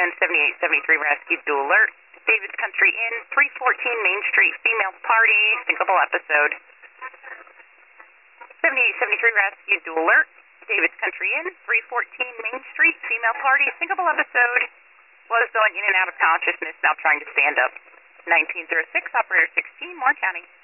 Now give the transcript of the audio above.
and 7873 rescue dual alert. David's Country Inn, 314 Main Street, female party, syncopal episode. 7873 rescue dual alert. David's Country Inn, 314 Main Street, female party, syncopal episode. Was going in and out of consciousness, now trying to stand up. 1906, operator 16, Moore County.